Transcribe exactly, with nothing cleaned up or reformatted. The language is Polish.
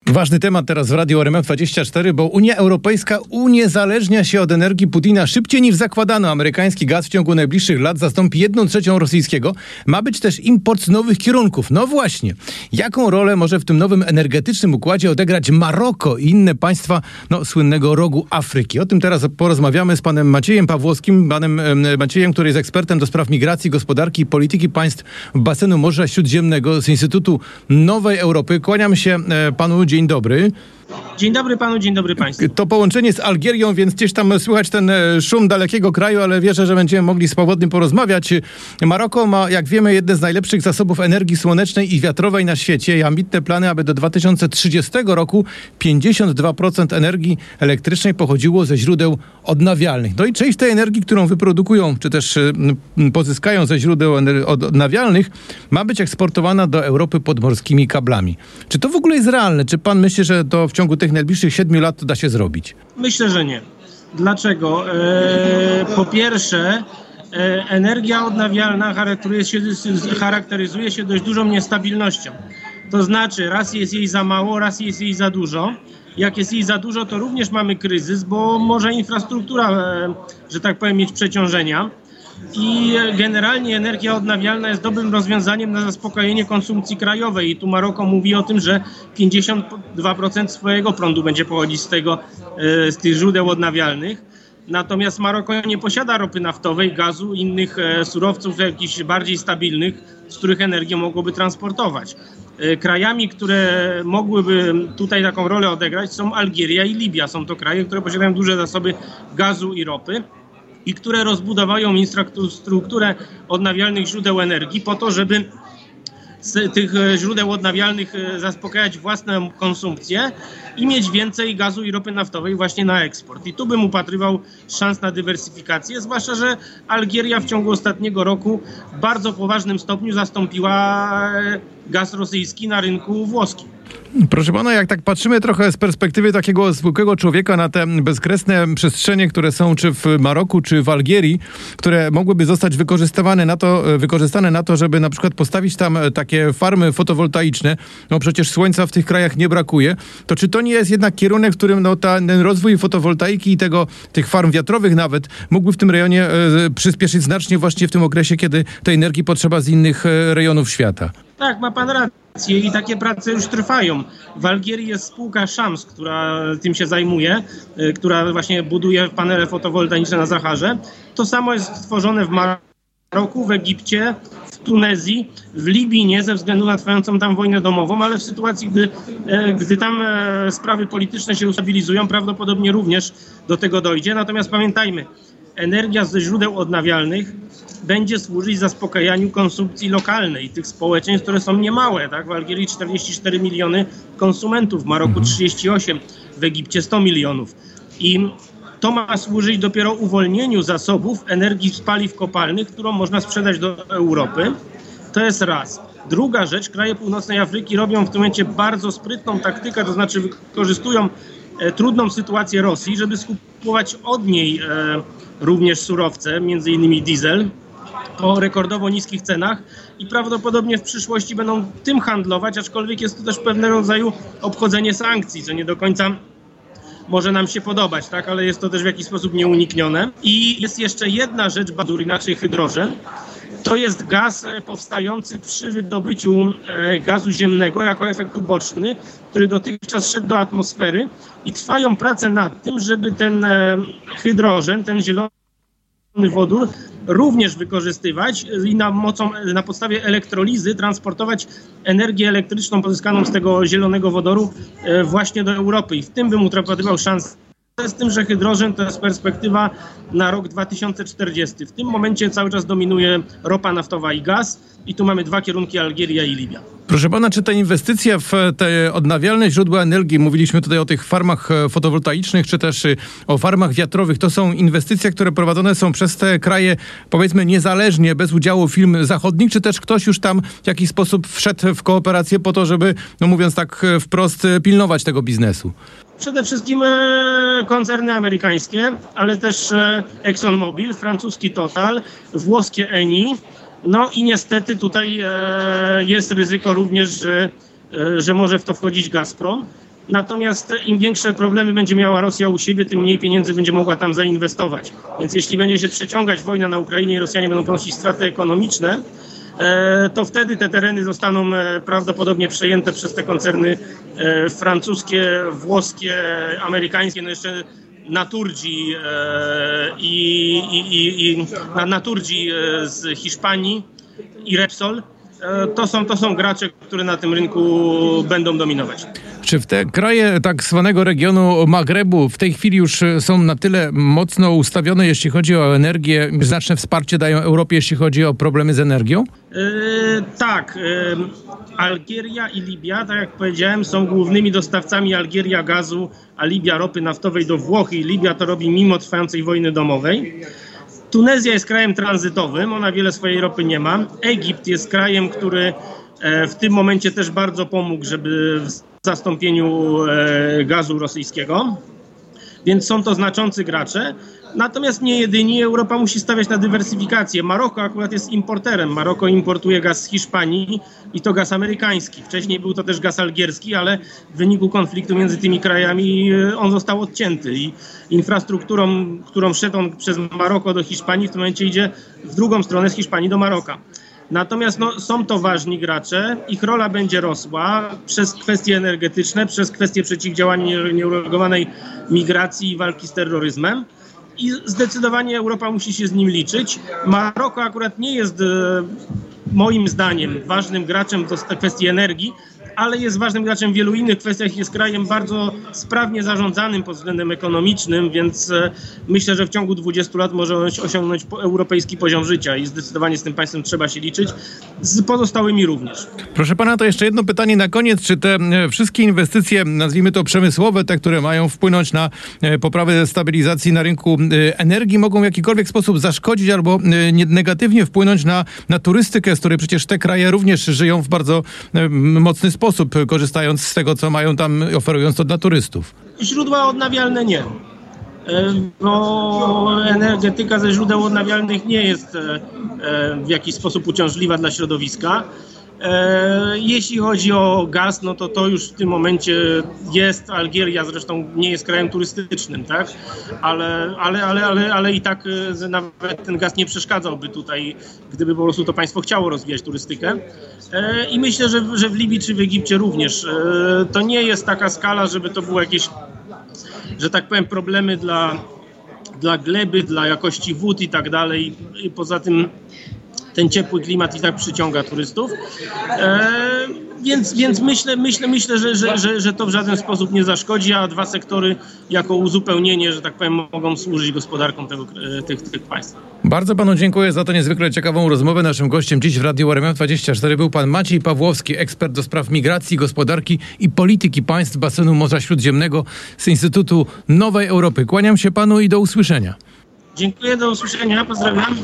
Ważny temat teraz w Radiu R M F dwadzieścia cztery, bo Unia Europejska uniezależnia się od energii Putina szybciej niż zakładano. Amerykański gaz w ciągu najbliższych lat zastąpi jedną trzecią rosyjskiego. Ma być też import z nowych kierunków. No właśnie. Jaką rolę może w tym nowym energetycznym układzie odegrać Maroko i inne państwa no, słynnego rogu Afryki? O tym teraz porozmawiamy z panem Maciejem Pawłowskim, panem e, Maciejem, który jest ekspertem do spraw migracji, gospodarki i polityki państw basenu Morza Śródziemnego z Instytutu Nowej Europy. Kłaniam się e, panu. Dzień dobry. Dzień dobry panu, dzień dobry państwu. To połączenie z Algierią, więc gdzieś tam słychać ten szum dalekiego kraju, ale wierzę, że będziemy mogli swobodnie porozmawiać. Maroko ma, jak wiemy, jedne z najlepszych zasobów energii słonecznej i wiatrowej na świecie i ambitne plany, aby do dwa tysiące trzydziestego roku pięćdziesiąt dwa procent energii elektrycznej pochodziło ze źródeł odnawialnych. No i część tej energii, którą wyprodukują, czy też pozyskają ze źródeł odnawialnych, ma być eksportowana do Europy podmorskimi kablami. Czy to w ogóle jest realne? Czy pan myśli, że to w ciągu tych najbliższych siedmiu lat da się zrobić? Myślę, że nie. Dlaczego? E, po pierwsze, e, energia odnawialna charakteryzuje się, charakteryzuje się dość dużą niestabilnością. To znaczy, raz jest jej za mało, raz jest jej za dużo. Jak jest jej za dużo, to również mamy kryzys, bo może infrastruktura, e, że tak powiem, mieć przeciążenia. I generalnie energia odnawialna jest dobrym rozwiązaniem na zaspokojenie konsumpcji krajowej. I tu Maroko mówi o tym, że pięćdziesiąt dwa procent swojego prądu będzie pochodzić z tego, z tych źródeł odnawialnych. Natomiast Maroko nie posiada ropy naftowej, gazu, innych surowców jakichś bardziej stabilnych, z których energię mogłoby transportować. Krajami, które mogłyby tutaj taką rolę odegrać, są Algieria i Libia. Są to kraje, które posiadają duże zasoby gazu i ropy i które rozbudowają infrastrukturę odnawialnych źródeł energii po to, żeby z tych źródeł odnawialnych zaspokajać własną konsumpcję i mieć więcej gazu i ropy naftowej właśnie na eksport. I tu bym upatrywał szans na dywersyfikację, zwłaszcza że Algieria w ciągu ostatniego roku w bardzo poważnym stopniu zastąpiła gaz rosyjski na rynku włoskim. Proszę pana, jak tak patrzymy trochę z perspektywy takiego zwykłego człowieka na te bezkresne przestrzenie, które są czy w Maroku, czy w Algierii, które mogłyby zostać wykorzystywane na to, wykorzystane na to, żeby na przykład postawić tam takie farmy fotowoltaiczne, no przecież słońca w tych krajach nie brakuje, to czy to nie jest jednak kierunek, w którym no, ta, ten rozwój fotowoltaiki i tego, tych farm wiatrowych nawet mógłby w tym rejonie e, przyspieszyć znacznie właśnie w tym okresie, kiedy tej energii potrzeba z innych e, rejonów świata? Tak, ma pan rację i takie prace już trwają. W Algierii jest spółka Shams, która tym się zajmuje, y, która właśnie buduje panele fotowoltaiczne na Saharze. To samo jest stworzone w Maroku, w Egipcie, w Tunezji, w Libii nie, ze względu na trwającą tam wojnę domową, ale w sytuacji, gdy, e, gdy tam e, sprawy polityczne się ustabilizują, prawdopodobnie również do tego dojdzie. Natomiast pamiętajmy, energia ze źródeł odnawialnych będzie służyć zaspokajaniu konsumpcji lokalnej tych społeczeństw, które są niemałe. Tak? W Algierii czterdzieści cztery miliony konsumentów, w Maroku trzydzieści osiem, w Egipcie sto milionów. I to ma służyć dopiero uwolnieniu zasobów energii z paliw kopalnych, którą można sprzedać do Europy. To jest raz. Druga rzecz, kraje północnej Afryki robią w tym momencie bardzo sprytną taktykę, to znaczy wykorzystują e, trudną sytuację Rosji, żeby skupować od niej e, również surowce, między innymi diesel, po rekordowo niskich cenach i prawdopodobnie w przyszłości będą tym handlować, aczkolwiek jest to też pewnego rodzaju obchodzenie sankcji, co nie do końca może nam się podobać, tak, ale jest to też w jakiś sposób nieuniknione. I jest jeszcze jedna rzecz, bardzo inaczej hydrogen. To jest gaz powstający przy wydobyciu gazu ziemnego jako efekt uboczny, który dotychczas szedł do atmosfery i trwają prace nad tym, żeby ten hydrogen, ten zielony wodór również wykorzystywać i na, mocą, na podstawie elektrolizy transportować energię elektryczną pozyskaną z tego zielonego wodoru właśnie do Europy. I w tym bym upatrywał szansę. Z tym, że hydrogen to jest perspektywa na rok dwa tysiące czterdziesty. W tym momencie cały czas dominuje ropa naftowa i gaz i tu mamy dwa kierunki, Algieria i Libia. Proszę pana, czy te inwestycje w te odnawialne źródła energii, mówiliśmy tutaj o tych farmach fotowoltaicznych, czy też o farmach wiatrowych, to są inwestycje, które prowadzone są przez te kraje, powiedzmy, niezależnie, bez udziału firm zachodnich, czy też ktoś już tam w jakiś sposób wszedł w kooperację po to, żeby, no mówiąc tak wprost, pilnować tego biznesu? Przede wszystkim e, koncerny amerykańskie, ale też e, ExxonMobil, francuski Total, włoskie Eni. No i niestety tutaj e, jest ryzyko również, że, e, że może w to wchodzić Gazprom. Natomiast im większe problemy będzie miała Rosja u siebie, tym mniej pieniędzy będzie mogła tam zainwestować. Więc jeśli będzie się przeciągać wojna na Ukrainie i Rosjanie będą ponosić straty ekonomiczne, to wtedy te tereny zostaną prawdopodobnie przejęte przez te koncerny francuskie, włoskie, amerykańskie, no jeszcze Naturgy i, i, i, i Naturgy z Hiszpanii i Repsol. To są, to są gracze, które na tym rynku będą dominować. Czy w te kraje tak zwanego regionu Magrebu w tej chwili już są na tyle mocno ustawione, jeśli chodzi o energię, znaczne wsparcie dają Europie, jeśli chodzi o problemy z energią? Yy, tak. Yy, Algieria i Libia, tak jak powiedziałem, są głównymi dostawcami. Algieria gazu, a Libia ropy naftowej do Włoch i Libia to robi mimo trwającej wojny domowej. Tunezja jest krajem tranzytowym, ona wiele swojej ropy nie ma. Egipt jest krajem, który w tym momencie też bardzo pomógł, żeby w zastąpieniu gazu rosyjskiego. Więc są to znaczący gracze. Natomiast nie jedyni, Europa musi stawiać na dywersyfikację. Maroko akurat jest importerem. Maroko importuje gaz z Hiszpanii i to gaz amerykański. Wcześniej był to też gaz algierski, ale w wyniku konfliktu między tymi krajami on został odcięty. I infrastrukturą, którą szedł on przez Maroko do Hiszpanii, w tym momencie idzie w drugą stronę z Hiszpanii do Maroka. Natomiast no, są to ważni gracze, ich rola będzie rosła przez kwestie energetyczne, przez kwestie przeciwdziałania nieuregulowanej migracji i walki z terroryzmem. I zdecydowanie Europa musi się z nim liczyć. Maroko akurat nie jest, moim zdaniem, ważnym graczem w kwestii energii, ale jest ważnym graczem w wielu innych kwestiach. Jest krajem bardzo sprawnie zarządzanym pod względem ekonomicznym, więc myślę, że w ciągu dwudziestu lat może osiągnąć europejski poziom życia i zdecydowanie z tym państwem trzeba się liczyć, z pozostałymi również. Proszę pana, to jeszcze jedno pytanie na koniec. Czy te wszystkie inwestycje, nazwijmy to przemysłowe, te, które mają wpłynąć na poprawę stabilizacji na rynku energii, mogą w jakikolwiek sposób zaszkodzić albo negatywnie wpłynąć na, na turystykę, z której przecież te kraje również żyją w bardzo mocny sposób, korzystając z tego, co mają tam, oferując to dla turystów? Źródła odnawialne nie. Bo energetyka ze źródeł odnawialnych nie jest w jakiś sposób uciążliwa dla środowiska. Jeśli chodzi o gaz, no to to już w tym momencie jest. Algieria zresztą nie jest krajem turystycznym, tak? Ale, ale, ale, ale, ale i tak nawet ten gaz nie przeszkadzałby tutaj, gdyby po prostu to państwo chciało rozwijać turystykę. I myślę, że, że w Libii czy w Egipcie również. To nie jest taka skala, żeby to było jakieś, że tak powiem, problemy dla, dla gleby, dla jakości wód i tak dalej. I poza tym ten ciepły klimat i tak przyciąga turystów. E, więc więc myślę, myślę, myślę że, że, że, że to w żaden sposób nie zaszkodzi, a dwa sektory jako uzupełnienie, że tak powiem, mogą służyć gospodarkom tego, tych, tych państw. Bardzo panu dziękuję za tę niezwykle ciekawą rozmowę. Naszym gościem dziś w Radiu R M F dwadzieścia cztery był pan Maciej Pawłowski, ekspert do spraw migracji, gospodarki i polityki państw basenu Morza Śródziemnego z Instytutu Nowej Europy. Kłaniam się panu i do usłyszenia. Dziękuję, do usłyszenia, pozdrawiam.